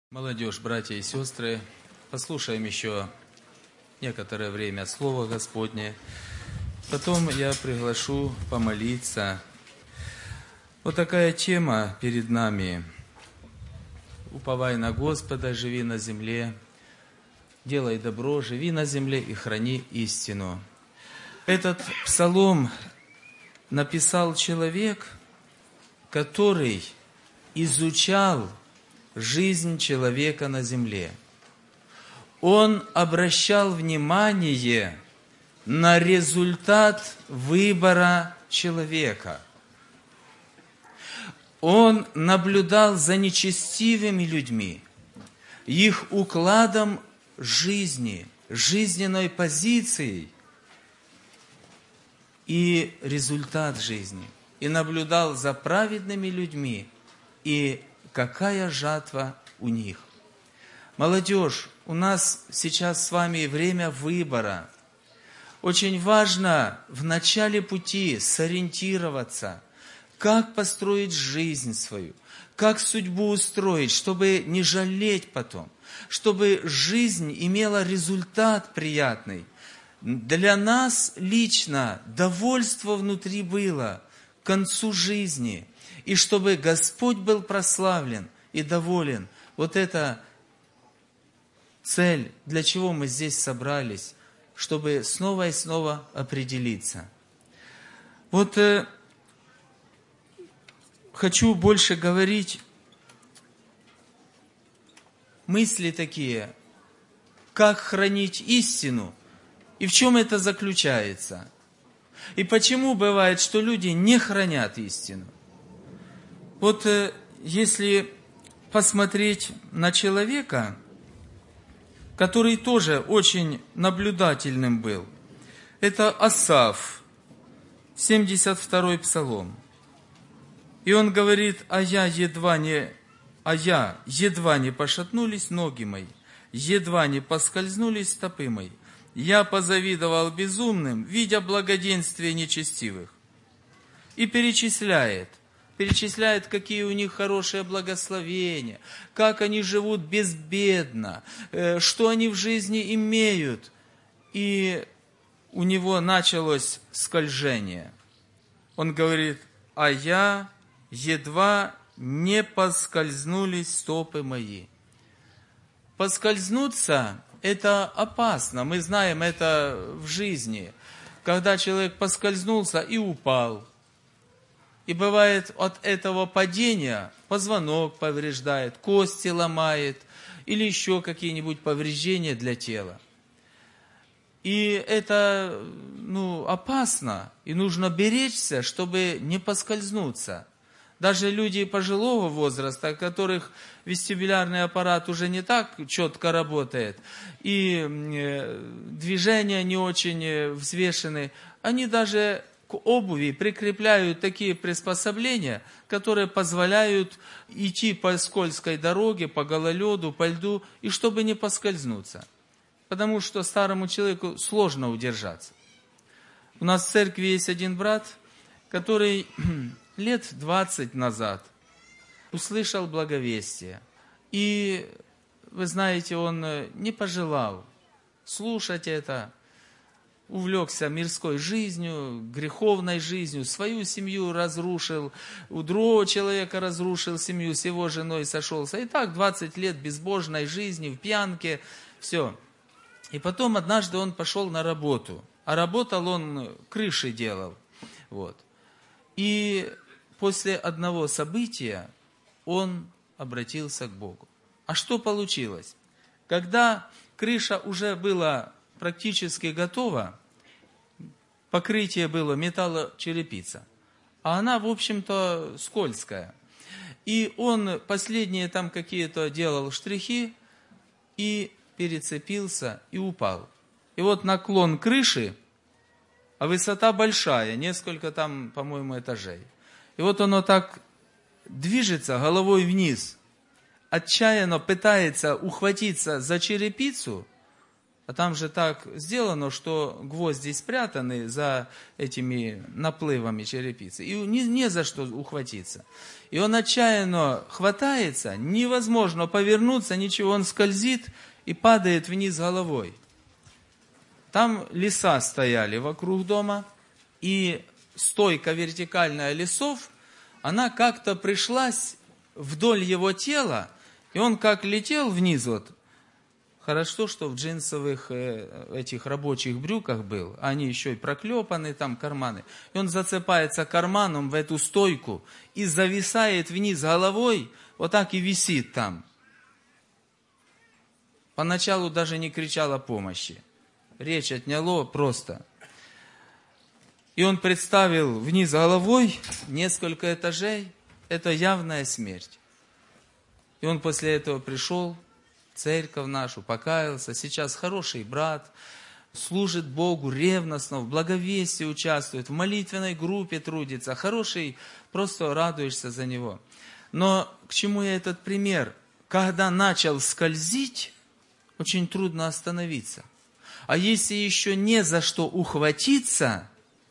Молодежь, братья и сестры, послушаем еще некоторое время Слово Господне. Потом я приглашу помолиться. Вот такая тема перед нами. Уповай на Господа, живи на земле, делай добро, живи на земле и храни истину. Этот псалом написал человек, который изучал жизнь человека на земле. Он обращал внимание на результат выбора человека. Он наблюдал за нечестивыми людьми, их укладом жизни, жизненной позицией и результат жизни. И наблюдал за праведными людьми и какая жатва у них. Молодежь, у нас сейчас с вами время выбора. Очень важно в начале пути сориентироваться, как построить жизнь свою, как судьбу устроить, чтобы не жалеть потом, чтобы жизнь имела результат приятный. Для нас лично довольство внутри было к концу жизни, и чтобы Господь был прославлен и доволен. Вот это цель, для чего мы здесь собрались, чтобы снова и снова определиться. Вот хочу больше говорить мысли такие, как хранить истину, и в чем это заключается. И почему бывает, что люди не хранят истину. Вот если посмотреть на человека, который тоже очень наблюдательным был, это Асаф, 72-й псалом. И он говорит: едва не пошатнулись ноги мои, едва не поскользнулись стопы мои. Я позавидовал безумным, видя благоденствие нечестивых». И перечисляет, какие у них хорошие благословения, как они живут безбедно, что они в жизни имеют. И у него началось скольжение. Он говорит: едва не поскользнулись стопы мои. Поскользнуться – это опасно. Мы знаем это в жизни. Когда человек поскользнулся и упал. И бывает, от этого падения позвонок повреждает, кости ломает, или еще какие-нибудь повреждения для тела. И это опасно, и нужно беречься, чтобы не поскользнуться. Даже люди пожилого возраста, у которых вестибулярный аппарат уже не так четко работает, и движения не очень взвешены, они даже к обуви прикрепляют такие приспособления, которые позволяют идти по скользкой дороге, по гололеду, по льду, и чтобы не поскользнуться. Потому что старому человеку сложно удержаться. У нас в церкви есть один брат, который лет 20 назад услышал благовестие. И, вы знаете, он не пожелал слушать это, увлекся мирской жизнью, греховной жизнью, свою семью разрушил, у другого человека разрушил семью, с его женой сошелся. И так 20 лет безбожной жизни, в пьянке, все. И потом однажды он пошел на работу, а работал он, крыши делал. Вот. И после одного события он обратился к Богу. А что получилось? Когда крыша уже была практически готова, покрытие было металлочерепица, а она, в общем-то, скользкая. И он последние там какие-то делал штрихи и перецепился и упал. И вот наклон крыши, а высота большая, несколько там, по-моему, этажей. И вот оно так движется головой вниз, отчаянно пытается ухватиться за черепицу, А там же так сделано, что гвозди спрятаны за этими наплывами черепицы. И не за что ухватиться. И он отчаянно хватается, невозможно повернуться, ничего, он скользит и падает вниз головой. Там леса стояли вокруг дома, и стойка вертикальная лесов, она как-то пришлась вдоль его тела, и он как летел вниз вот. Хорошо, что в джинсовых этих рабочих брюках был, они еще и проклепаны, там карманы. И он зацепается карманом в эту стойку и зависает вниз головой, вот так и висит там. Поначалу даже не кричал о помощи. Речь отняло просто. И он представил вниз головой несколько этажей, это явная смерть. И он после этого пришел в церковь нашу, покаялся, сейчас хороший брат, служит Богу ревностно, в благовестии участвует, в молитвенной группе трудится, хороший, просто радуешься за него. Но к чему я этот пример? Когда начал скользить, очень трудно остановиться. А если еще не за что ухватиться,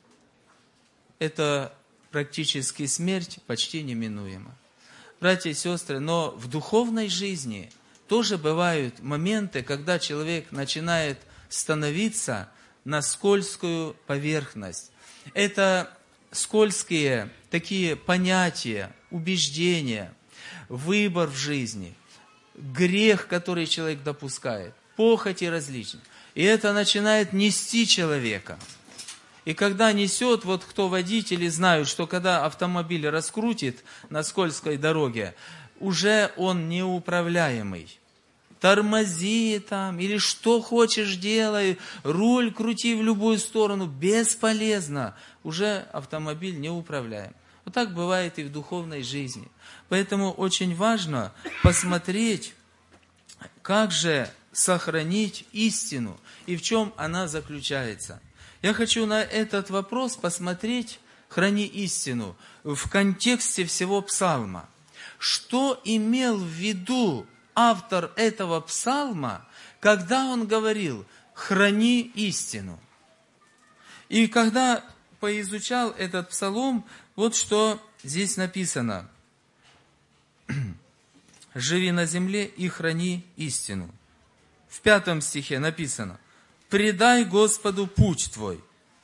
это практически смерть почти неминуема. Братья и сестры, но в духовной жизни тоже бывают моменты, когда человек начинает становиться на скользкую поверхность. Это скользкие такие понятия, убеждения, выбор в жизни, грех, который человек допускает, похоти различные. И это начинает нести человека. И когда несет, вот кто водители знают, что когда автомобиль раскрутит на скользкой дороге, уже он неуправляемый. Тормози там, или что хочешь делай, руль крути в любую сторону, бесполезно. Уже автомобиль неуправляем. Вот так бывает и в духовной жизни. Поэтому очень важно посмотреть, как же сохранить истину и в чем она заключается. Я хочу на этот вопрос посмотреть, храни истину, в контексте всего псалма. Что имел в виду автор этого псалма, когда он говорил «храни истину»? И когда поизучал этот псалом, вот что здесь написано. «Живи на земле и храни истину». В 5 стихе написано «Предай Господу путь твой».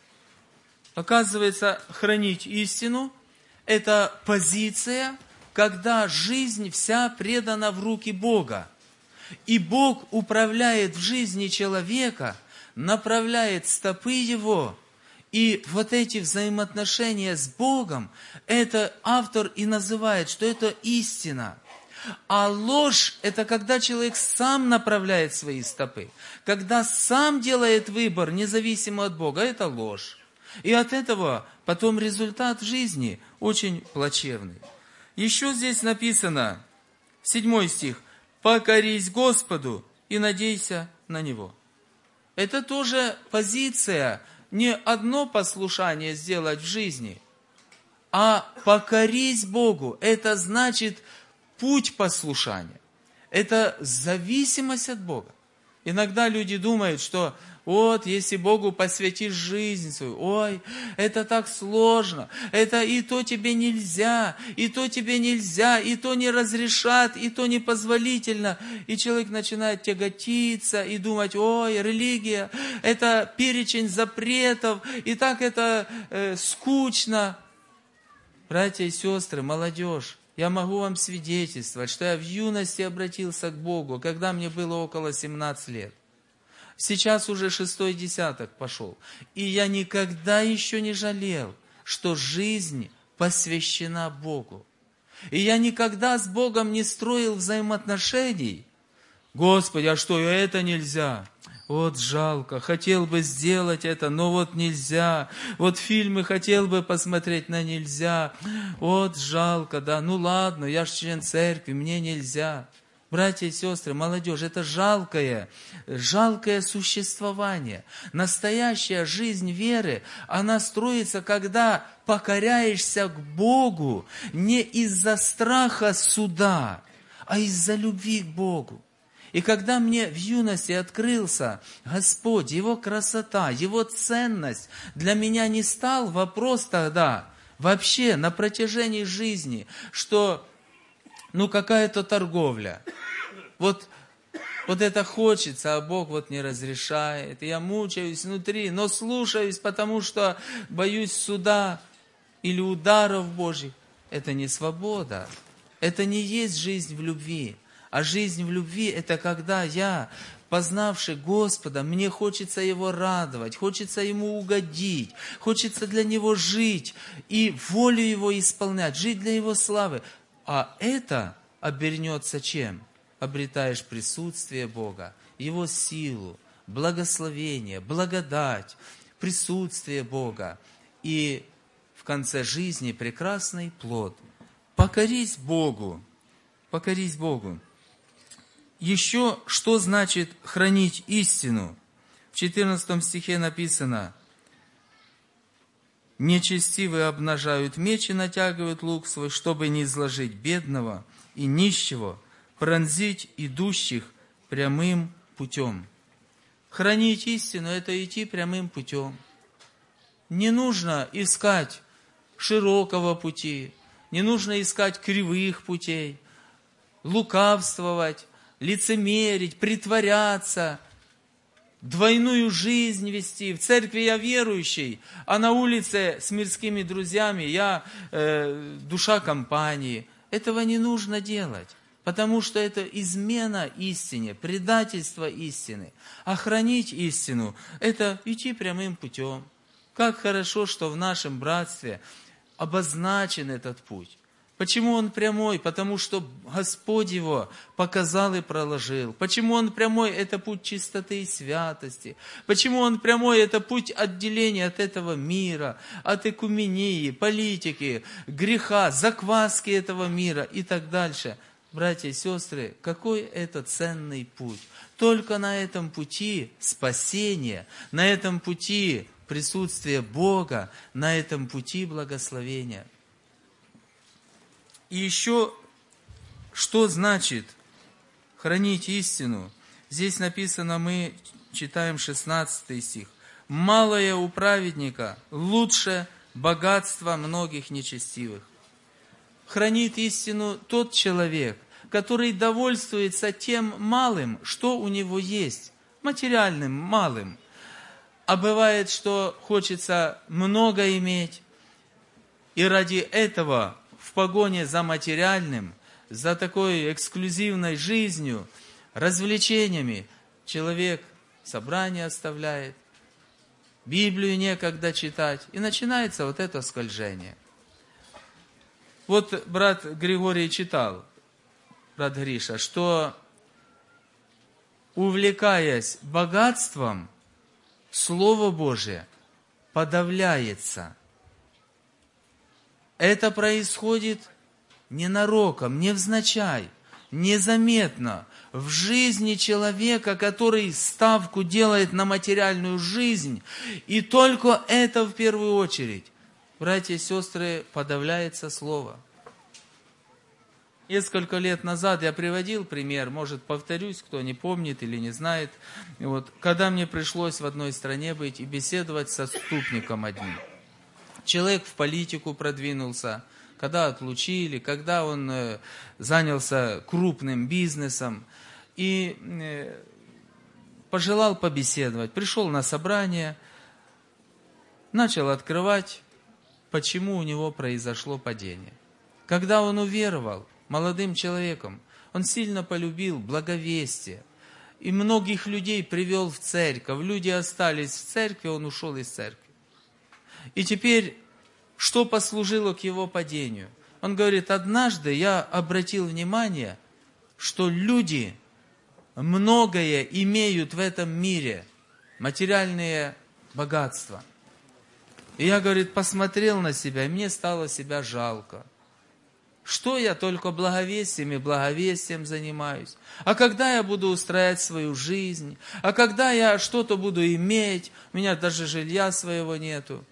Оказывается, хранить истину – это позиция, когда жизнь вся предана в руки Бога. И Бог управляет в жизни человека, направляет стопы его. И вот эти взаимоотношения с Богом, это автор и называет, что это истина. А ложь – это когда человек сам направляет свои стопы. Когда сам делает выбор, независимо от Бога, это ложь. И от этого потом результат жизни очень плачевный. Еще здесь написано, 7 стих, «Покорись Господу и надейся на Него». Это тоже позиция, не одно послушание сделать в жизни, а покорись Богу. Это значит путь послушания. Это зависимость от Бога. Иногда люди думают, что вот, если Богу посвятишь жизнь свою, ой, это так сложно, это и то тебе нельзя, и то тебе нельзя, и то не разрешат, и то непозволительно. И человек начинает тяготиться и думать, ой, религия, это перечень запретов, и так это скучно. Братья и сестры, молодежь, я могу вам свидетельствовать, что я в юности обратился к Богу, когда мне было около 17 лет. Сейчас уже 6-й десяток пошел. И я никогда еще не жалел, что жизнь посвящена Богу. И я никогда с Богом не строил взаимоотношений. Господи, а что, это нельзя? Вот жалко, хотел бы сделать это, но вот нельзя. Вот фильмы хотел бы посмотреть, но нельзя. Вот жалко, да, ну ладно, я же член церкви, мне нельзя. Братья и сестры, молодежь, это жалкое существование. Настоящая жизнь веры, она строится, когда покоряешься к Богу не из-за страха суда, а из-за любви к Богу. И когда мне в юности открылся Господь, Его красота, Его ценность, для меня не стал вопрос тогда, вообще на протяжении жизни, что, какая-то торговля. Вот это хочется, а Бог вот не разрешает. Я мучаюсь внутри, но слушаюсь, потому что боюсь суда или ударов Божьих. Это не свобода. Это не есть жизнь в любви. А жизнь в любви – это когда я, познавший Господа, мне хочется Его радовать, хочется Ему угодить, хочется для Него жить и волю Его исполнять, жить для Его славы. А это обернется чем? Обретаешь присутствие Бога, Его силу, благословение, благодать, присутствие Бога. И в конце жизни прекрасный плод. Покорись Богу. Покорись Богу. Еще что значит хранить истину? В 14 стихе написано: «Нечестивые обнажают меч и натягивают лук свой, чтобы не изложить бедного и нищего, пронзить идущих прямым путем». Хранить истину – это идти прямым путем. Не нужно искать широкого пути, не нужно искать кривых путей, лукавствовать, лицемерить, притворяться, двойную жизнь вести. В церкви я верующий, а на улице с мирскими друзьями я душа компании. Этого не нужно делать, потому что это измена истине, предательство истины. А хранить истину – это идти прямым путем. Как хорошо, что в нашем братстве обозначен этот путь. Почему он прямой? Потому что Господь его показал и проложил. Почему он прямой? Это путь чистоты и святости. Почему он прямой? Это путь отделения от этого мира, от экумении, политики, греха, закваски этого мира и так дальше. Братья и сестры, какой это ценный путь. Только на этом пути спасение, на этом пути присутствие Бога, на этом пути благословения. И еще, что значит хранить истину? Здесь написано, мы читаем 16 стих. «Малое у праведника лучше богатства многих нечестивых». Хранит истину тот человек, который довольствуется тем малым, что у него есть, материальным, малым. А бывает, что хочется много иметь, и ради этого в погоне за материальным, за такой эксклюзивной жизнью, развлечениями, человек собрание оставляет, Библию некогда читать, и начинается вот это скольжение. Вот брат Григорий читал, брат Гриша, что, увлекаясь богатством, Слово Божие подавляется. Это происходит ненароком, невзначай, незаметно в жизни человека, который ставку делает на материальную жизнь, и только это в первую очередь. Братья и сестры, подавляется Слово. Несколько лет назад я приводил пример, может, повторюсь, кто не помнит или не знает. Вот, когда мне пришлось в одной стране быть и беседовать с отступником одним. Человек в политику продвинулся, когда отлучили, когда он занялся крупным бизнесом и пожелал побеседовать. Пришел на собрание, начал открывать, почему у него произошло падение. Когда он уверовал, молодым человеком, он сильно полюбил благовестие. И многих людей привел в церковь. Люди остались в церкви, он ушел из церкви. И теперь, что послужило к его падению? Он говорит, однажды я обратил внимание, что люди многое имеют в этом мире, материальные богатства. И я, говорит, посмотрел на себя, и мне стало себя жалко. Что я только благовестием и благовестием занимаюсь? А когда я буду устраивать свою жизнь? А когда я что-то буду иметь? У меня даже жилья своего нету.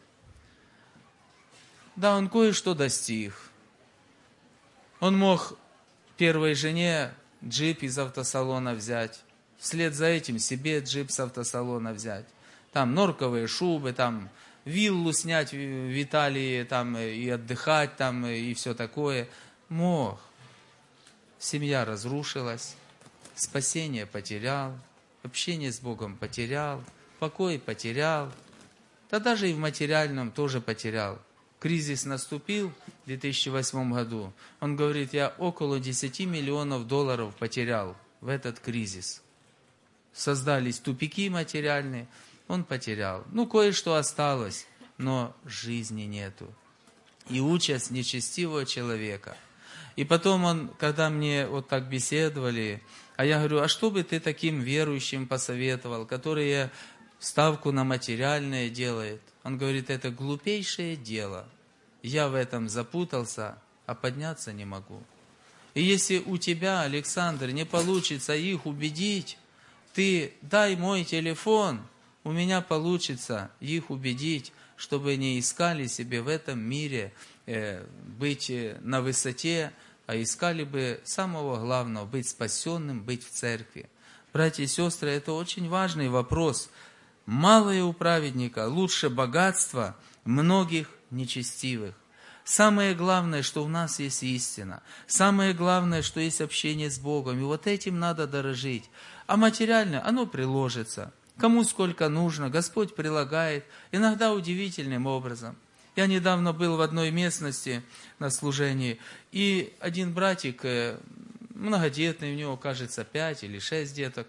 Да, он кое-что достиг. Он мог первой жене джип из автосалона взять. Вслед за этим себе джип с автосалона взять. Там норковые шубы, там виллу снять в Италии, там и отдыхать, там и все такое. Мог. Семья разрушилась, спасение потерял, общение с Богом потерял, покой потерял. Да даже и в материальном тоже потерял. Кризис наступил в 2008 году. Он говорит, я около 10 миллионов долларов потерял в этот кризис. Создались тупики материальные, он потерял. Ну, кое-что осталось, но жизни нету. И участь нечестивого человека. И потом он, когда мне вот так беседовали, а я говорю, а что бы ты таким верующим посоветовал, которые ставку на материальное делает? Он говорит, это глупейшее дело. Я в этом запутался, а подняться не могу. И если у тебя, Александр, не получится их убедить, ты дай мой телефон, у меня получится их убедить, чтобы не искали себе в этом мире быть на высоте, а искали бы самого главного, быть спасенным, быть в церкви. Братья и сестры, это очень важный вопрос. Малое у праведника лучше богатства многих нечестивых. Самое главное, что у нас есть истина. Самое главное, что есть общение с Богом. И вот этим надо дорожить. А материальное, оно приложится. Кому сколько нужно, Господь прилагает. Иногда удивительным образом. Я недавно был в одной местности на служении. И один братик, многодетный, у него, кажется, 5 или 6 деток,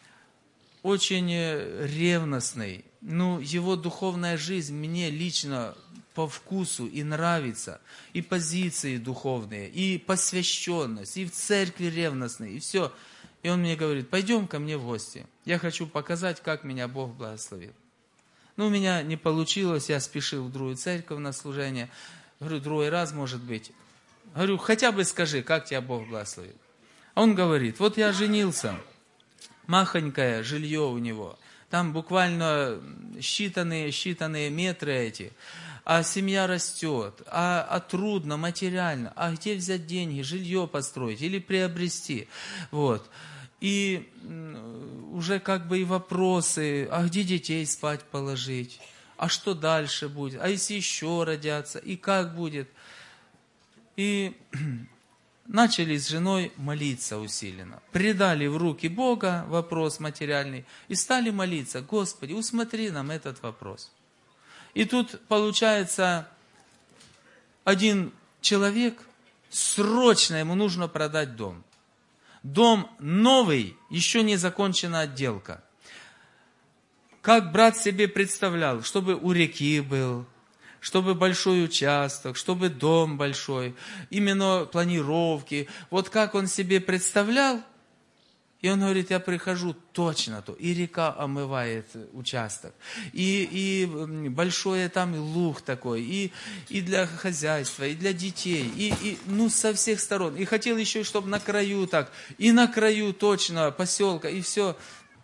очень ревностный. Ну, его духовная жизнь мне лично по вкусу и нравится. И позиции духовные, и посвященность, и в церкви ревностный, и все. И он мне говорит, пойдем ко мне в гости. Я хочу показать, как меня Бог благословил. Ну, у меня не получилось, я спешил в другую церковь на служение. Говорю, другой раз, может быть. Говорю, хотя бы скажи, как тебя Бог благословил. А он говорит, вот я женился, махонькое жилье у него. Там буквально считанные метры эти. А семья растет, а трудно, материально. А где взять деньги, жилье построить или приобрести? Вот. И уже как бы и вопросы, а где детей спать положить? А что дальше будет? А если еще родятся? И как будет? И начали с женой молиться усиленно. Предали в руки Бога вопрос материальный и стали молиться. Господи, усмотри нам этот вопрос. И тут получается, один человек, срочно ему нужно продать дом. Дом новый, еще не закончена отделка. Как брат себе представлял, чтобы у реки был, чтобы большой участок, чтобы дом большой, именно планировки. Вот как он себе представлял, и он говорит, я прихожу точно то. И река омывает участок. И большой там луг такой. И для хозяйства, и для детей. И со всех сторон. И хотел еще, чтобы на краю так. И на краю точно поселка. И все.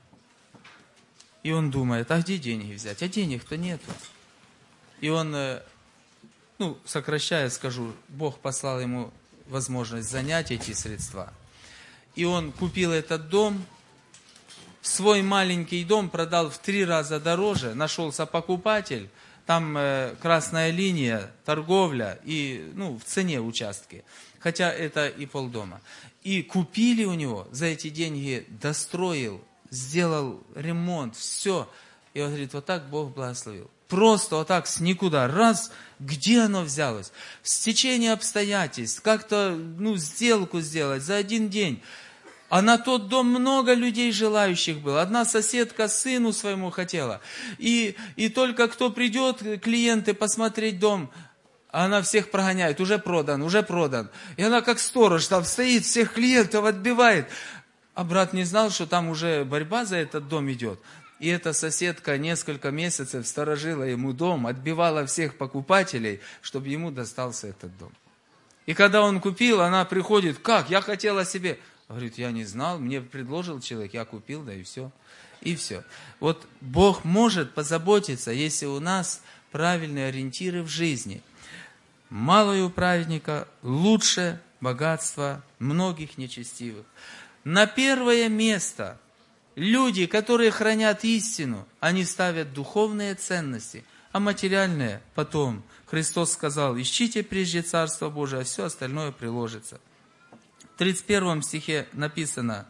И он думает, а где деньги взять? А денег-то нету. И он, сокращая скажу, Бог послал ему возможность занять эти средства. И он купил этот дом, свой маленький дом продал в 3 раза дороже, нашелся покупатель, там красная линия, торговля и в цене участки, хотя это и полдома. И купили у него, за эти деньги достроил, сделал ремонт, все. И он говорит, вот так Бог благословил. Просто вот так с никуда, раз, где оно взялось? В стечение обстоятельств, как-то сделку сделать за один день. А на тот дом много людей желающих было. Одна соседка сыну своему хотела. И только кто придет, клиенты, посмотреть дом, она всех прогоняет. Уже продан, уже продан. И она как сторож там стоит, всех клиентов отбивает. А брат не знал, что там уже борьба за этот дом идет. И эта соседка несколько месяцев сторожила ему дом, отбивала всех покупателей, чтобы ему достался этот дом. И когда он купил, она приходит, как? Я хотела себе... Говорит, я не знал, мне предложил человек, я купил, да и все. И все. Вот Бог может позаботиться, если у нас правильные ориентиры в жизни. Малое у праведника лучше богатства многих нечестивых. На первое место люди, которые хранят истину, они ставят духовные ценности, а материальные потом. Христос сказал: ищите прежде Царство Божие, а все остальное приложится. В 31 стихе написано: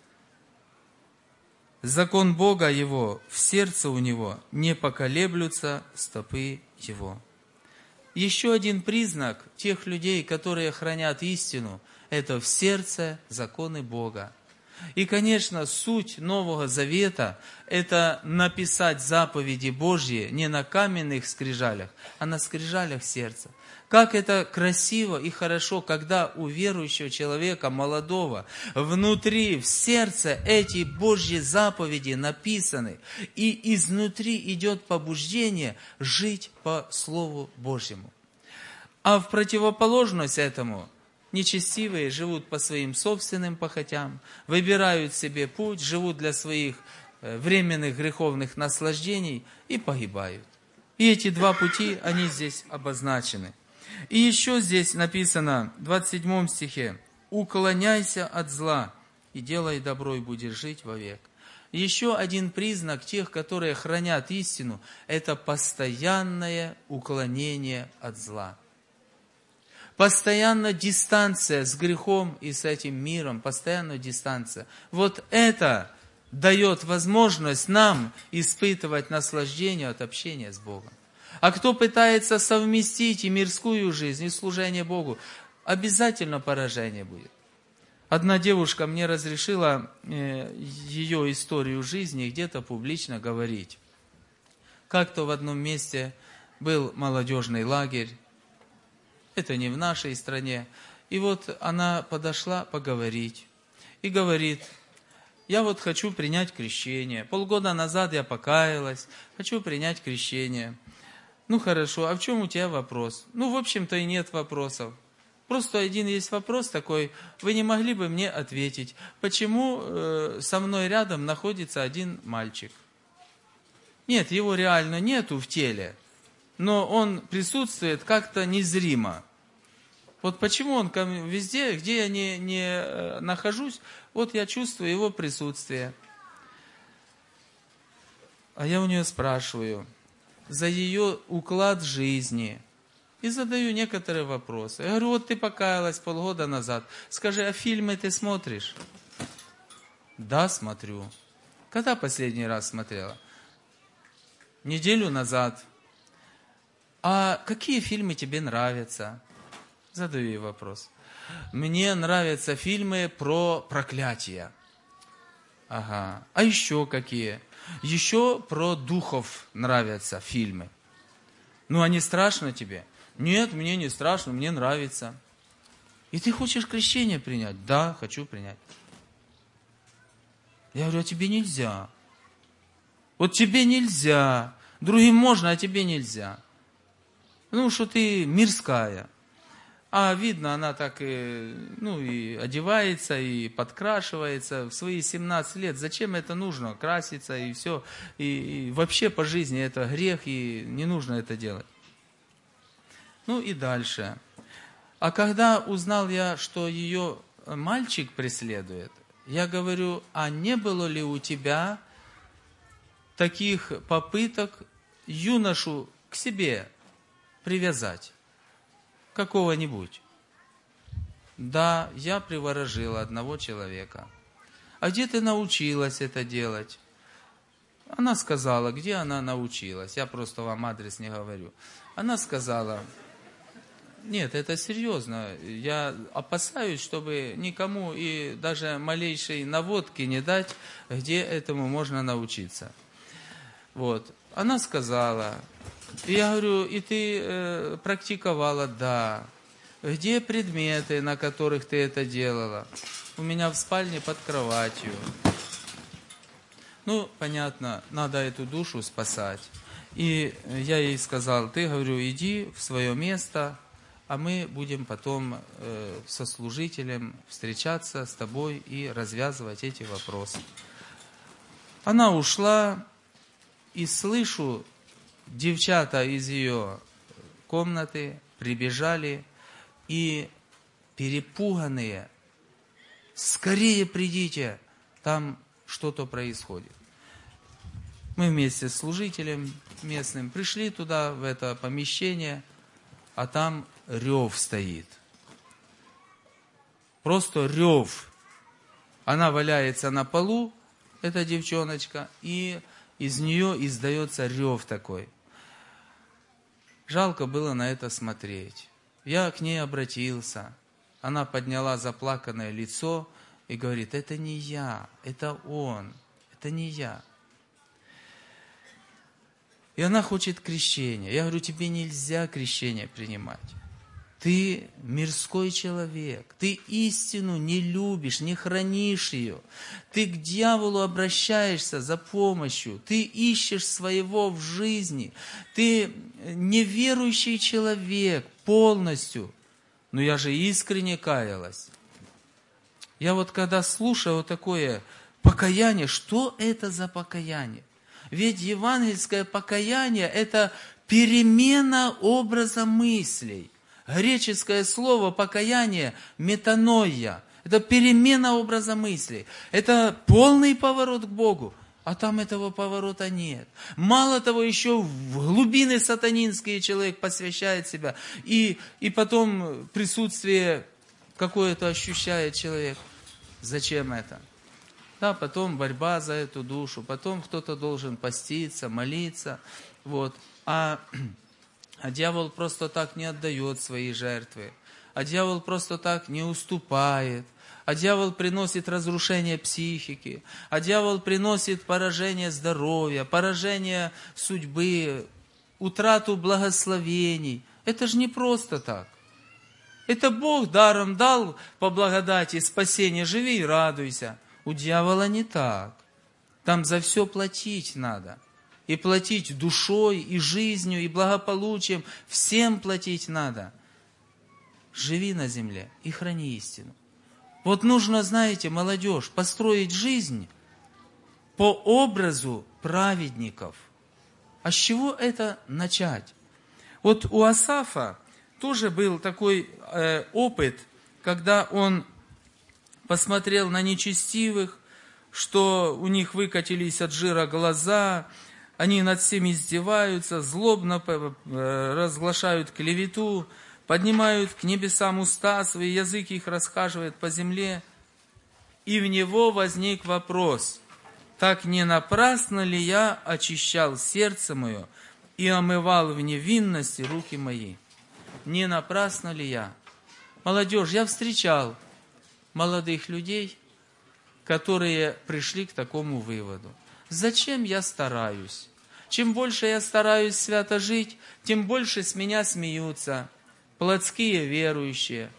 закон Бога его, в сердце у него не поколеблются стопы его. Еще один признак тех людей, которые хранят истину, это в сердце законы Бога. И, конечно, суть Нового Завета – это написать заповеди Божьи не на каменных скрижалях, а на скрижалях сердца. Как это красиво и хорошо, когда у верующего человека, молодого, внутри, в сердце эти Божьи заповеди написаны. И изнутри идет побуждение жить по Слову Божьему. А в противоположность этому нечестивые живут по своим собственным похотям, выбирают себе путь, живут для своих временных греховных наслаждений и погибают. И эти два пути, они здесь обозначены. И еще здесь написано в 27 стихе: «Уклоняйся от зла, и делай добро, и будешь жить вовек». Еще один признак тех, которые хранят истину, это постоянное уклонение от зла. Постоянно дистанция с грехом и с этим миром, постоянная дистанция. Вот это дает возможность нам испытывать наслаждение от общения с Богом. А кто пытается совместить и мирскую жизнь, и служение Богу, обязательно поражение будет. Одна девушка мне разрешила ее историю жизни где-то публично говорить. Как-то в одном месте был молодежный лагерь. Это не в нашей стране. И вот она подошла поговорить. И говорит: я вот хочу принять крещение. Полгода назад я покаялась, хочу принять крещение. Ну хорошо, а в чем у тебя вопрос? Ну, в общем-то, и нет вопросов. Просто один есть вопрос такой: вы не могли бы мне ответить, почему со мной рядом находится один мальчик? Нет, его реально нету в теле, но он присутствует как-то незримо. Вот почему он ко мне везде, где я не нахожусь, вот я чувствую его присутствие. А я у нее спрашиваю за ее уклад жизни и задаю некоторые вопросы. Я говорю: вот ты покаялась полгода назад, скажи, а фильмы ты смотришь? Да, смотрю. Когда последний раз смотрела? Неделю назад. А какие фильмы тебе нравятся? Задаю ей вопрос. Мне нравятся фильмы про проклятия. Ага. А еще какие? Еще про духов нравятся фильмы. Ну, они страшны тебе? Нет, мне не страшно, мне нравится. И ты хочешь крещение принять? Да, хочу принять. Я говорю: а тебе нельзя. Вот тебе нельзя. Другим можно, а тебе нельзя. Потому что ты мирская. А видно, она так и одевается, и подкрашивается в свои 17 лет. Зачем это нужно? Краситься и все. И вообще по жизни это грех, и не нужно это делать. Ну и дальше. А когда узнал я, что ее мальчик преследует, я говорю: а не было ли у тебя таких попыток юношу к себе привязать? Какого-нибудь? Да, я приворожила одного человека. А где ты научилась это делать? Она сказала, где она научилась. Я просто вам адрес не говорю. Она сказала: нет, это серьезно. Я опасаюсь, чтобы никому и даже малейшей наводки не дать, где этому можно научиться. Вот. Она сказала. И я говорю: и ты практиковала? Да. Где предметы, на которых ты это делала? У меня в спальне под кроватью. Ну, понятно, надо эту душу спасать. И я ей сказал: ты, говорю, иди в свое место, а мы будем потом со служителем встречаться с тобой и развязывать эти вопросы. Она ушла, и слышу, девчата из ее комнаты прибежали и перепуганные скорее придите, там что-то происходит. Мы вместе с служителем местным пришли туда, в это помещение, а там рев стоит. Просто рев. Она валяется на полу, эта девчоночка, и из нее издается рев такой. Жалко было на это смотреть. Я к ней обратился. Она подняла заплаканное лицо и говорит: это не я, это он, это не я. И она хочет крещения. Я говорю: тебе нельзя крещение принимать. Ты мирской человек, ты истину не любишь, не хранишь ее. Ты к дьяволу обращаешься за помощью, ты ищешь своего в жизни. Ты неверующий человек полностью. Но я же искренне каялась. Я вот когда слушаю вот такое покаяние, что это за покаяние? Ведь евангельское покаяние – это перемена образа мыслей. Греческое слово покаяние – метаноия. Это перемена образа мыслей. Это полный поворот к Богу. А там этого поворота нет. Мало того, еще в глубины сатанинские человек посвящает себя. И потом присутствие какое-то ощущает человек. Зачем это? Да, потом борьба за эту душу, потом кто-то должен поститься, молиться. Вот. А дьявол просто так не отдает свои жертвы. А дьявол просто так не уступает. А дьявол приносит разрушение психики. А дьявол приносит поражение здоровья, поражение судьбы, утрату благословений. Это же не просто так. Это Бог даром дал по благодати спасение. Живи и радуйся. У дьявола не так. Там за все платить надо. И платить душой, и жизнью, и благополучием. Всем платить надо. Живи на земле и храни истину. Вот нужно, знаете, молодежь, построить жизнь по образу праведников. А с чего это начать? Вот у Асафа тоже был такой опыт, когда он посмотрел на нечестивых, что у них выкатились от жира глаза, они над всеми издеваются, злобно разглашают клевету, поднимают к небесам уста свои, язык их расхаживает по земле. И в него возник вопрос: так не напрасно ли я очищал сердце мое и омывал в невинности руки мои? Не напрасно ли я? Молодежь, я встречал молодых людей, которые пришли к такому выводу. Зачем я стараюсь? Чем больше я стараюсь свято жить, тем больше с меня смеются плотские верующие,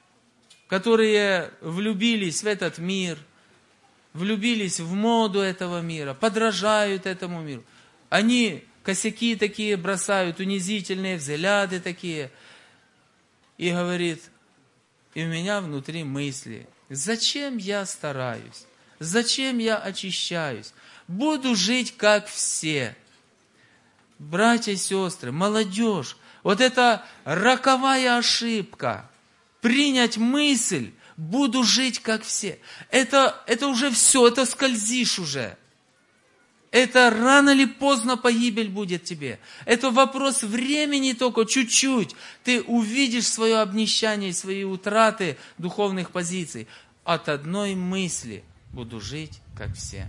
которые влюбились в этот мир, влюбились в моду этого мира, подражают этому миру. Они косяки такие бросают, унизительные взгляды такие. И говорит, и у меня внутри мысли: зачем я стараюсь? Зачем я очищаюсь? Буду жить как все. Братья и сестры, молодежь, вот это роковая ошибка. Принять мысль: буду жить как все. Это уже все, это скользишь уже. Это рано или поздно погибель будет тебе. Это вопрос времени только, чуть-чуть. Ты увидишь свое обнищание и свои утраты духовных позиций. От одной мысли: буду жить, как все.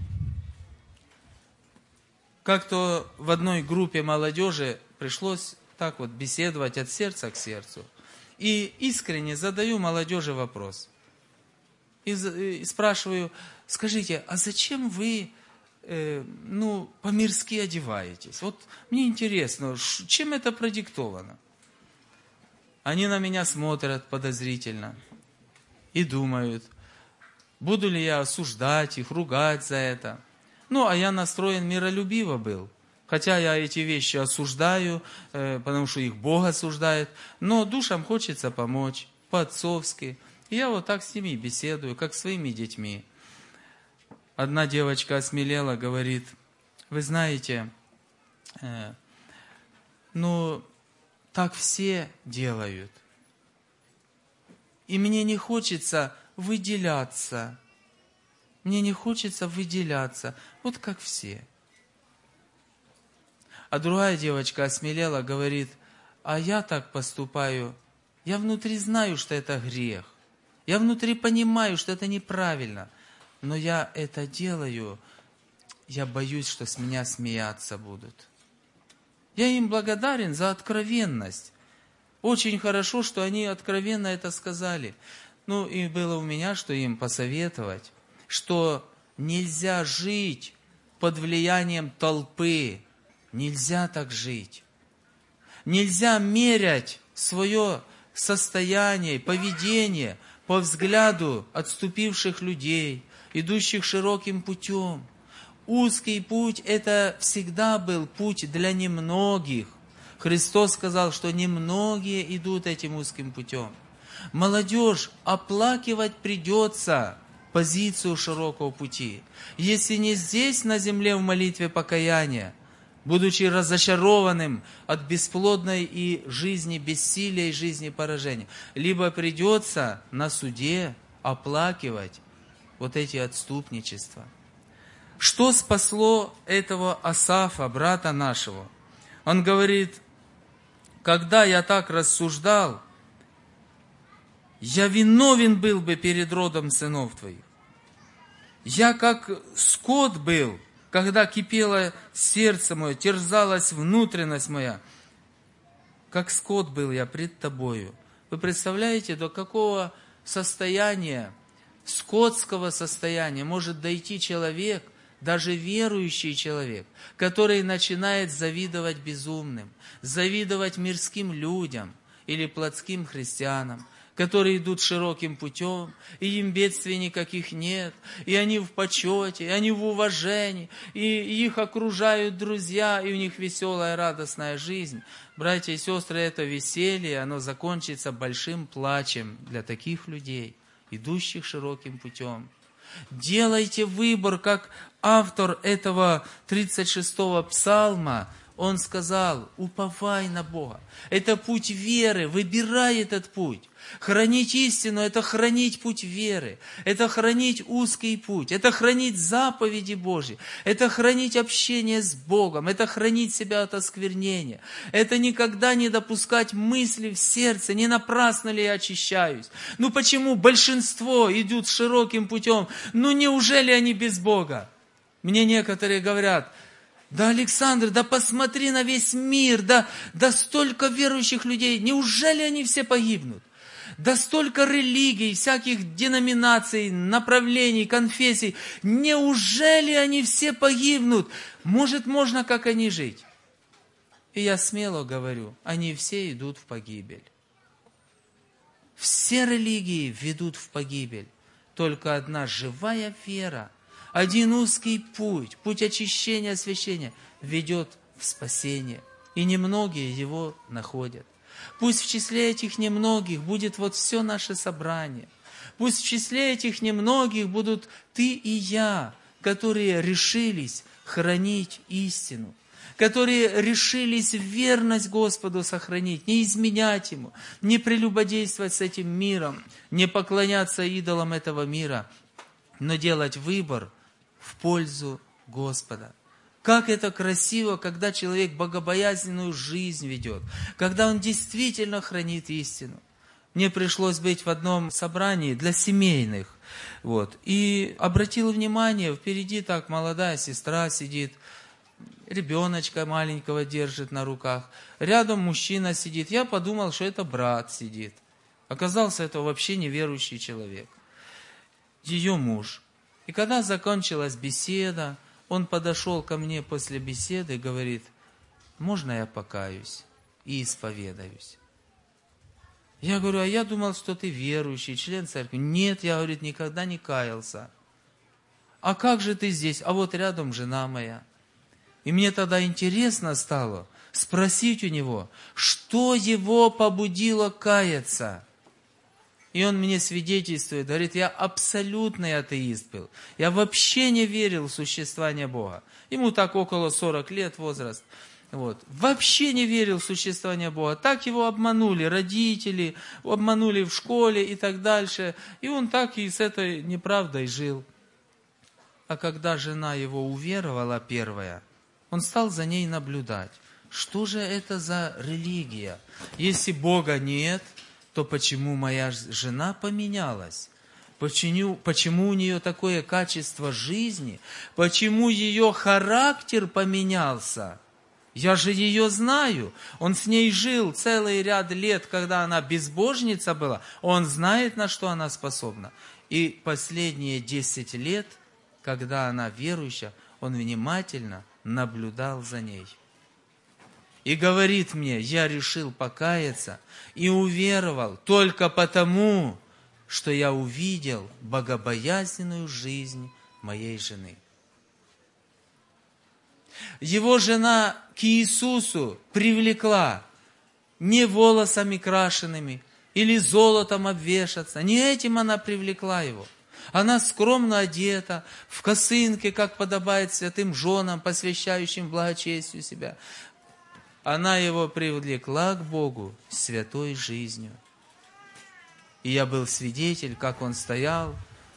Как-то в одной группе молодежи пришлось так вот беседовать от сердца к сердцу. И искренне задаю молодежи вопрос. И спрашиваю: скажите, а зачем вы по-мирски одеваетесь? Вот мне интересно, чем это продиктовано? Они на меня смотрят подозрительно и думают, буду ли я осуждать их, ругать за это. А я настроен миролюбиво был. Хотя я эти вещи осуждаю, потому что их Бог осуждает, но душам хочется помочь, по-отцовски. И я вот так с ними беседую, как с своими детьми. Одна девочка осмелела, говорит: вы знаете, так все делают. И мне не хочется выделяться. Мне не хочется выделяться, вот как все. А другая девочка осмелела, говорит, а я так поступаю, я внутри знаю, что это грех. Я внутри понимаю, что это неправильно. Но я это делаю, я боюсь, что с меня смеяться будут. Я им благодарен за откровенность. Очень хорошо, что они откровенно это сказали. Ну и было у меня, что им посоветовать, что нельзя жить под влиянием толпы. Нельзя так жить. Нельзя мерять свое состояние, поведение по взгляду отступивших людей, идущих широким путем. Узкий путь – это всегда был путь для немногих. Христос сказал, что немногие идут этим узким путем. Молодежь, оплакивать придется позицию широкого пути. Если не здесь, на земле, в молитве покаяния, будучи разочарованным от бесплодной и жизни бессилия и жизни поражения, либо придется на суде оплакивать вот эти отступничества. Что спасло этого Асафа, брата нашего? Он говорит, когда я так рассуждал, я виновен был бы перед родом сынов твоих. Я как скот был, когда кипело сердце мое, терзалась внутренность моя. Как скот был я пред тобою. Вы представляете, до какого состояния, скотского состояния может дойти человек, даже верующий человек, который начинает завидовать безумным, завидовать мирским людям или плотским христианам, которые идут широким путем, и им бедствий никаких нет, и они в почете, и они в уважении, и их окружают друзья, и у них веселая, радостная жизнь. Братья и сестры, это веселье, оно закончится большим плачем для таких людей, идущих широким путем. Делайте выбор, как автор этого 36-го псалма, он сказал, уповай на Бога. Это путь веры, выбирай этот путь. Хранить истину – это хранить путь веры, это хранить узкий путь, это хранить заповеди Божьи, это хранить общение с Богом, это хранить себя от осквернения, это никогда не допускать мысли в сердце, не напрасно ли я очищаюсь. Ну почему большинство идут широким путем? Ну неужели они без Бога? Мне некоторые говорят, да, Александр, да посмотри на весь мир, да столько верующих людей, неужели они все погибнут? Да столько религий, всяких деноминаций, направлений, конфессий. Неужели они все погибнут? Может, можно, как они, жить? И я смело говорю, они все идут в погибель. Все религии ведут в погибель. Только одна живая вера, один узкий путь, путь очищения, освящения, ведет в спасение. И немногие его находят. Пусть в числе этих немногих будет вот все наше собрание. Пусть в числе этих немногих будут ты и я, которые решились хранить истину, которые решились верность Господу сохранить, не изменять Ему, не прелюбодействовать с этим миром, не поклоняться идолам этого мира, но делать выбор в пользу Господа. Как это красиво, когда человек богобоязненную жизнь ведет, когда он действительно хранит истину. Мне пришлось быть в одном собрании для семейных, и обратил внимание, впереди так молодая сестра сидит, ребеночка маленького держит на руках, рядом мужчина сидит, я подумал, что это брат сидит. Оказался это вообще неверующий человек, ее муж. И когда закончилась беседа, он подошел ко мне после беседы и говорит, можно я покаюсь и исповедаюсь? Я говорю, а я думал, что ты верующий, член церкви. Нет, я, говорит, никогда не каялся. А как же ты здесь? А вот рядом жена моя. И мне тогда интересно стало спросить у него, что его побудило каяться. И он мне свидетельствует, говорит, я абсолютный атеист был. Я вообще не верил в существование Бога. Ему так около 40 лет возраст. вообще не верил в существование Бога. Так его обманули родители, обманули в школе и так дальше. И он так и с этой неправдой жил. А когда жена его уверовала первая, он стал за ней наблюдать. Что же это за религия? Если Бога нет, то почему моя жена поменялась? Почему у нее такое качество жизни? Почему ее характер поменялся? Я же ее знаю. Он с ней жил целый ряд лет, когда она безбожница была. Он знает, на что она способна. И последние 10 лет, когда она верующая, он внимательно наблюдал за ней. И говорит мне, я решил покаяться и уверовал только потому, что я увидел богобоязненную жизнь моей жены. Его жена к Иисусу привлекла не волосами крашенными или золотом обвешаться. Не этим она привлекла его. Она скромно одета, в косынке, как подобает святым женам, посвящающим благочестию себя. Она его привлекла к Богу святой жизнью. И я был свидетель, как он стоял,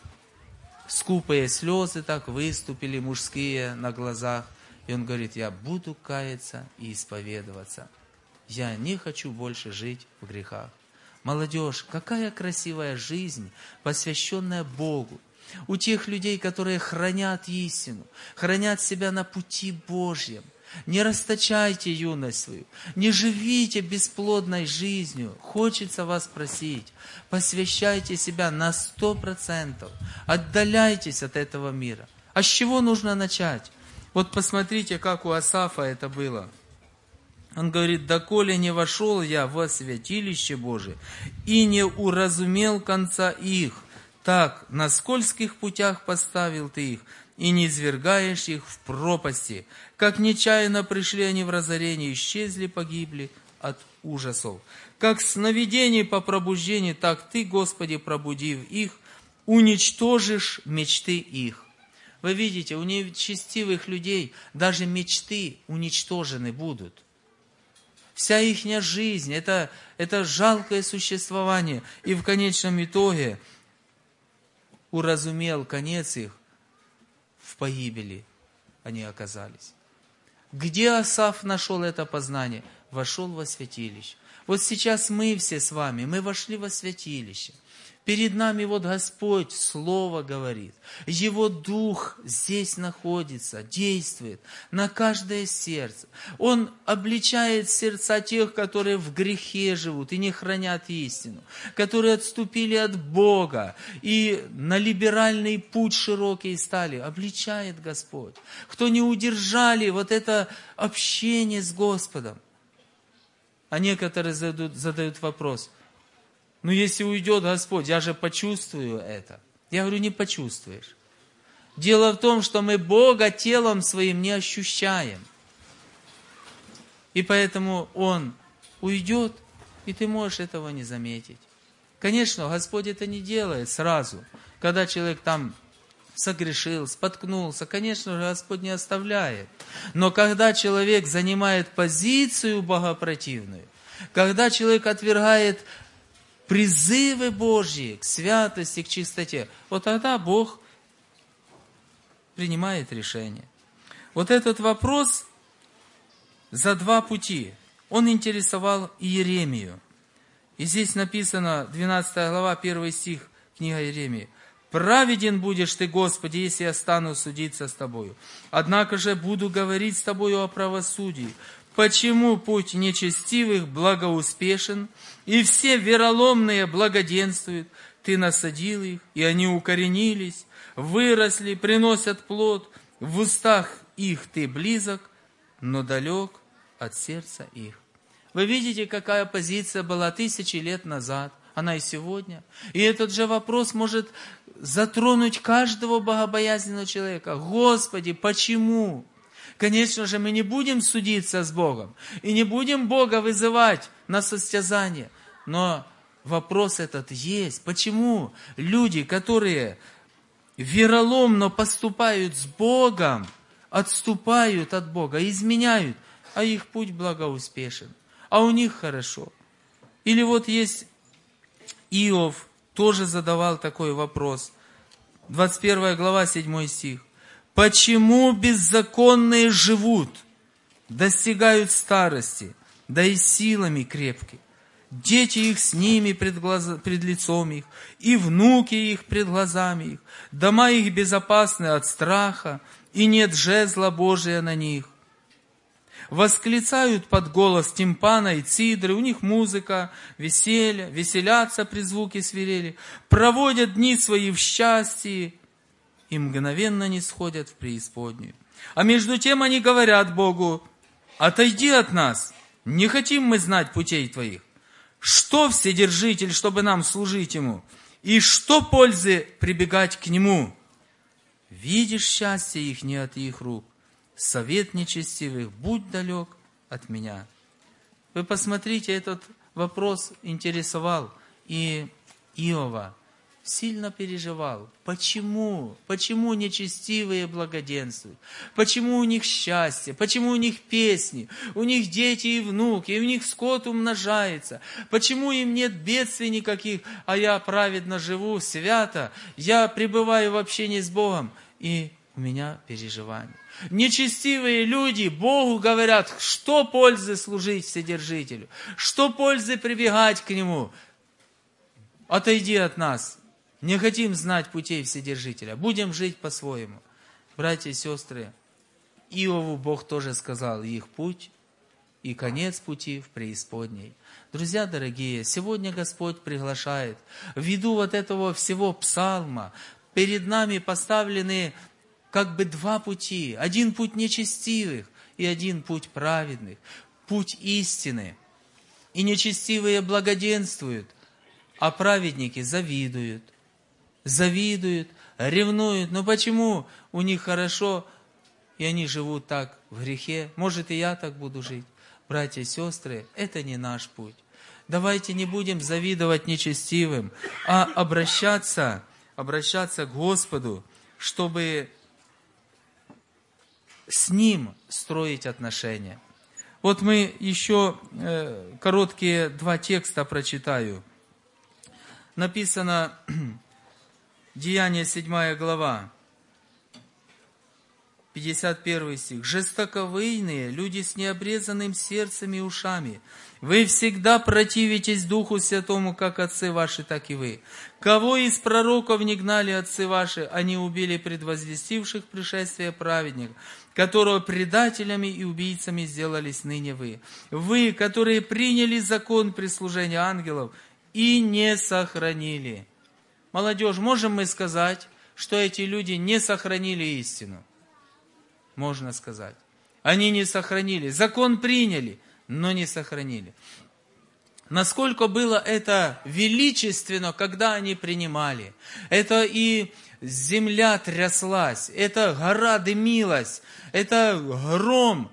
скупые слезы так выступили мужские на глазах. И он говорит, я буду каяться и исповедоваться. Я не хочу больше жить в грехах. Молодежь, какая красивая жизнь, посвященная Богу. У тех людей, которые хранят истину, хранят себя на пути Божьем. Не расточайте юность свою, не живите бесплодной жизнью. Хочется вас просить, посвящайте себя на 100%, отдаляйтесь от этого мира. А с чего нужно начать? Вот посмотрите, как у Асафа это было. Он говорит, «Доколе не вошел я во святилище Божие и не уразумел конца их, так на скользких путях поставил ты их, и не извергаешь их в пропасти. Как нечаянно пришли они в разорение, исчезли, погибли от ужасов. Как сновидение по пробуждению, так ты, Господи, пробудив их, уничтожишь мечты их». Вы видите, у нечестивых людей даже мечты уничтожены будут. Вся их жизнь, это жалкое существование. И в конечном итоге уразумел конец их, в погибели они оказались. Где Асаф нашел это познание? Вошел во святилище. Вот сейчас мы все с вами, мы вошли во святилище. Перед нами вот Господь Слово говорит. Его Дух здесь находится, действует на каждое сердце. Он обличает сердца тех, которые в грехе живут и не хранят истину, которые отступили от Бога и на либеральный путь широкий стали. Обличает Господь. Кто не удержали вот это общение с Господом. А некоторые задают вопрос, ну, если уйдет Господь, я же почувствую это. Я говорю, не почувствуешь. Дело в том, что мы Бога телом своим не ощущаем. И поэтому Он уйдет, и ты можешь этого не заметить. Конечно, Господь это не делает сразу. Когда человек там согрешил, споткнулся, конечно же, Господь не оставляет. Но когда человек занимает позицию богопротивную, когда человек отвергает призывы Божьи к святости, к чистоте, вот тогда Бог принимает решение. Вот этот вопрос за два пути, он интересовал Иеремию. И здесь написано, 12 глава, 1 стих, книга Иеремии. «Праведен будешь ты, Господи, если я стану судиться с тобою. Однако же буду говорить с тобою о правосудии. Почему путь нечестивых благоуспешен, и все вероломные благоденствуют? Ты насадил их, и они укоренились, выросли, приносят плод. В устах их ты близок, но далек от сердца их». Вы видите, какая позиция была 1000 лет назад, она и сегодня. И этот же вопрос может затронуть каждого богобоязненного человека. Господи, почему? Конечно же, мы не будем судиться с Богом и не будем Бога вызывать на состязание. Но вопрос этот есть. Почему люди, которые вероломно поступают с Богом, отступают от Бога, изменяют? а их путь благоуспешен, а у них хорошо. Или вот есть Иов, тоже задавал такой вопрос. 21 глава, 7 стих. «Почему беззаконные живут, достигают старости, да и силами крепки? Дети их с ними пред лицом их, и внуки их пред глазами их. Дома их безопасны от страха, и нет жезла Божия на них. Восклицают под голос тимпана и цидры, у них музыка, веселье, веселятся при звуке свирели, проводят дни свои в счастье и мгновенно не сходят в преисподнюю. А между тем они говорят Богу: отойди от нас, не хотим мы знать путей Твоих. Что Вседержитель, чтобы нам служить Ему? И что пользы прибегать к Нему? Видишь счастье их не от их рук, совет нечестивых будь далек от меня». Вы посмотрите, этот вопрос интересовал и Иова. Сильно переживал. Почему? Почему нечестивые благоденствуют? Почему у них счастье? Почему у них песни? У них дети и внуки, и у них скот умножается. Почему им нет бедствий никаких, а я праведно живу, свято, я пребываю в общении с Богом, и у меня переживания. Нечестивые люди Богу говорят, что пользы служить Вседержителю, что пользы прибегать к Нему. Отойди от нас. Не хотим знать путей Вседержителя. Будем жить по-своему. Братья и сестры, Иову Бог тоже сказал: их путь и конец пути в преисподней. Друзья дорогие, сегодня Господь приглашает, ввиду вот этого всего псалма, перед нами поставлены как бы два пути. Один путь нечестивых и один путь праведных. Путь истины. И нечестивые благоденствуют, а праведники завидуют. Завидуют, ревнуют. Но почему у них хорошо, и они живут так в грехе? Может, и я так буду жить? Братья и сестры, это не наш путь. Давайте не будем завидовать нечестивым, а обращаться к Господу, чтобы с Ним строить отношения. Вот мы еще короткие два текста прочитаю. Написано... Деяния 7 глава, 51 стих. «Жестоковыйные, люди с необрезанным сердцем и ушами, вы всегда противитесь Духу Святому, как отцы ваши, так и вы. Кого из пророков не гнали отцы ваши, они убили предвозвестивших пришествие праведников, которого предателями и убийцами сделались ныне вы. Вы, которые приняли закон прислужения ангелов и не сохранили». Молодежь, можем мы сказать, что эти люди не сохранили истину? Можно сказать. Они не сохранили. Закон приняли, но не сохранили. Насколько было это величественно, когда они принимали. Это и земля тряслась, это гора дымилась, это гром,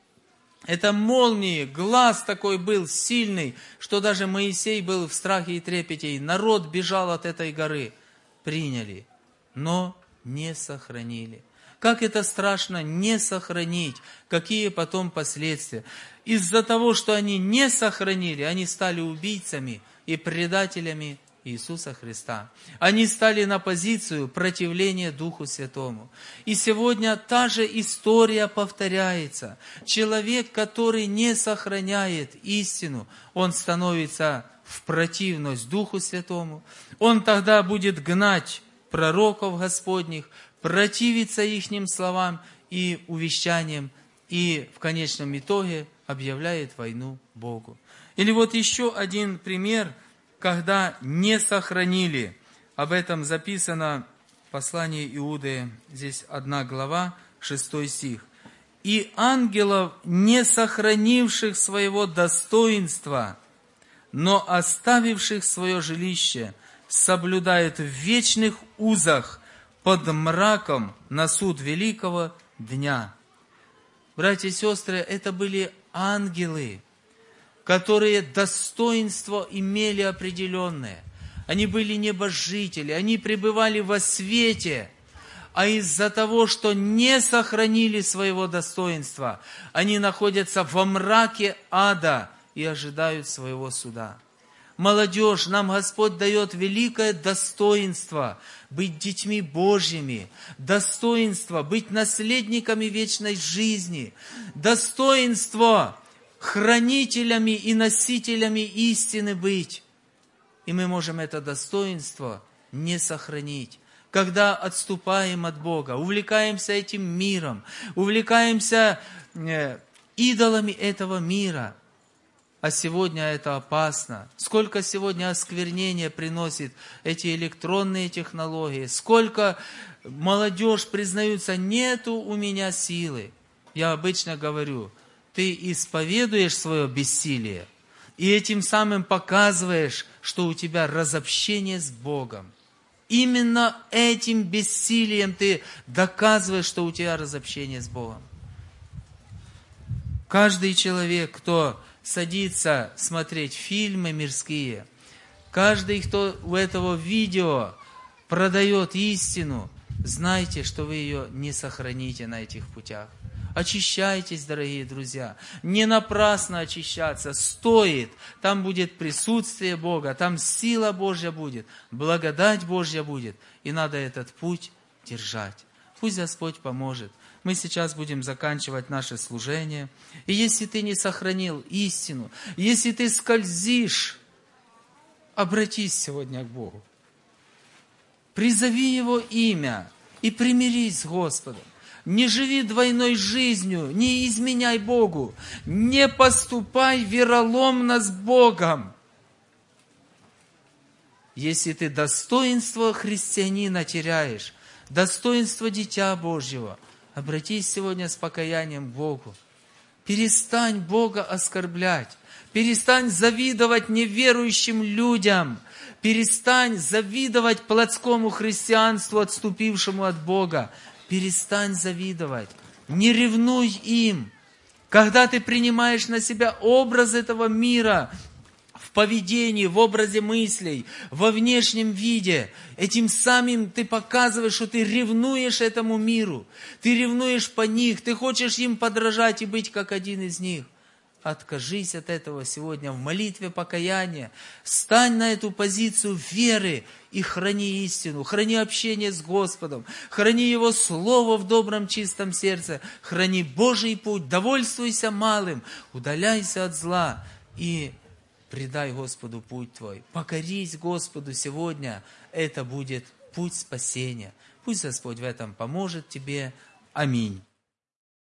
это молнии, глаз такой был сильный, что даже Моисей был в страхе и трепете, и народ бежал от этой горы. Приняли, но не сохранили. Как это страшно не сохранить, какие потом последствия. Из-за того, что они не сохранили, они стали убийцами и предателями Иисуса Христа. Они стали на позицию противления Духу Святому. И сегодня та же история повторяется. Человек, который не сохраняет истину, он становится в противность Духу Святому. Он тогда будет гнать пророков Господних, противиться ихним словам и увещаниям, и в конечном итоге объявляет войну Богу. Или вот еще один пример, когда не сохранили. Об этом записано в послании Иуды, здесь 1 глава, 6 стих. «И ангелов, не сохранивших своего достоинства, но оставивших свое жилище, соблюдают в вечных узах под мраком на суд великого дня». Братья и сестры, это были ангелы, которые достоинство имели определенное. Они были небожители, они пребывали во свете, а из-за того, что не сохранили своего достоинства, они находятся во мраке ада и ожидают своего суда. Молодежь, нам Господь дает великое достоинство быть детьми Божьими, достоинство быть наследниками вечной жизни, достоинство хранителями и носителями истины быть. И мы можем это достоинство не сохранить, когда отступаем от Бога, увлекаемся этим миром, увлекаемся идолами этого мира. А сегодня это опасно. Сколько сегодня осквернения приносит эти электронные технологии. Сколько молодежь признаются, нету у меня силы. Я обычно говорю, ты исповедуешь свое бессилие, и этим самым показываешь, что у тебя разобщение с Богом. Именно этим бессилием ты доказываешь, что у тебя разобщение с Богом. Каждый человек, кто садится смотреть фильмы мирские, каждый, кто у этого видео продает истину, знайте, что вы ее не сохраните на этих путях. Очищайтесь, дорогие друзья. Не напрасно очищаться. Стоит. Там будет присутствие Бога, там сила Божья будет, благодать Божья будет. И надо этот путь держать. Пусть Господь поможет. Мы сейчас будем заканчивать наше служение. И если ты не сохранил истину, если ты скользишь, обратись сегодня к Богу. Призови Его имя и примирись с Господом. Не живи двойной жизнью, не изменяй Богу, не поступай вероломно с Богом. Если ты достоинство христианина теряешь, достоинство Дитя Божьего, обратись сегодня с покаянием к Богу. Перестань Бога оскорблять. Перестань завидовать неверующим людям. Перестань завидовать плотскому христианству, отступившему от Бога. Перестань завидовать. Не ревнуй им. Когда ты принимаешь на себя образ этого мира, в поведении, в образе мыслей, во внешнем виде, этим самым ты показываешь, что ты ревнуешь этому миру. Ты ревнуешь по них, ты хочешь им подражать и быть как один из них. Откажись от этого сегодня в молитве покаяния. Стань на эту позицию веры и храни истину. Храни общение с Господом. Храни Его Слово в добром чистом сердце. Храни Божий путь. Довольствуйся малым. Удаляйся от зла. И предай Господу путь твой. Покорись Господу сегодня. Это будет путь спасения. Пусть Господь в этом поможет тебе. Аминь.